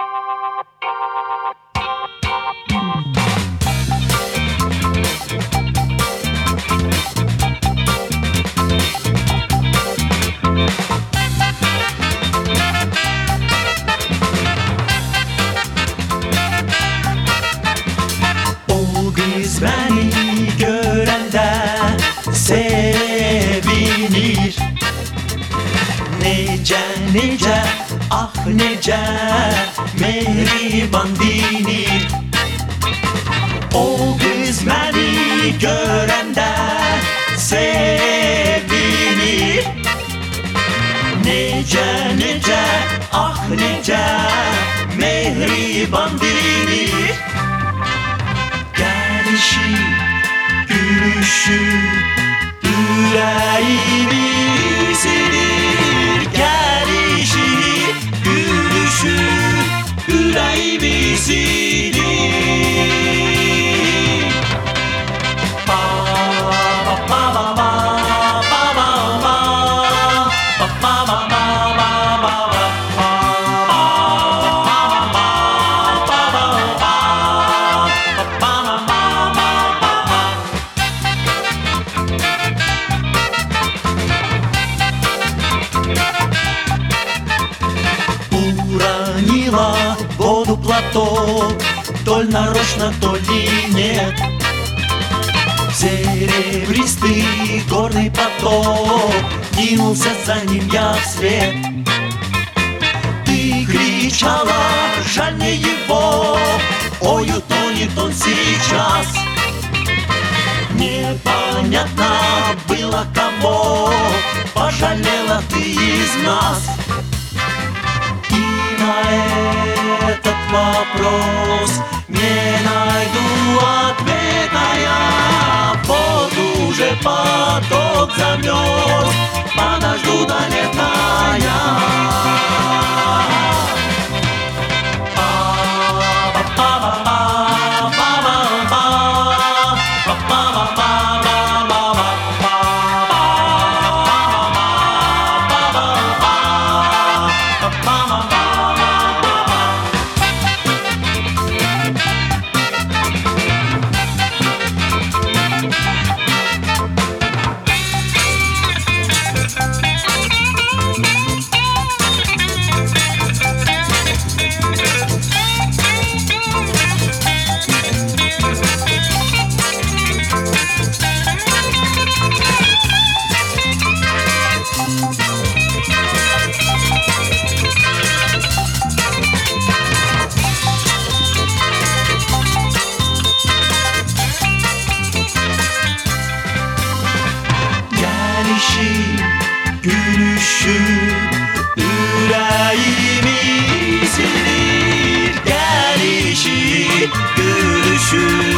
Beni görende sevinir. Nece nece ah nece mehriban dinir. O kız beni görende sevinir. Nece nece ah nece mehriban dinir. Gelişi, gülüşü, yüreğimi silir. Gelişi, gülüşü, yüreğimi silir. Ba ba ba ba ba ba ba ba ba ba ba ba. Уронила воду платок, то ли нарочно, то ли нет. Серебристый горный поток, кинулся за ним я вслед. Ты кричала, жаль мне его, ой, утонет он сейчас. Непонятно было кого, пожалела ты из нас. На этот вопрос не найду ответа я. Вот уже поток замерз, подожду до лета я. Gülüşü yüreğimi silir. Gelişi, gülüşü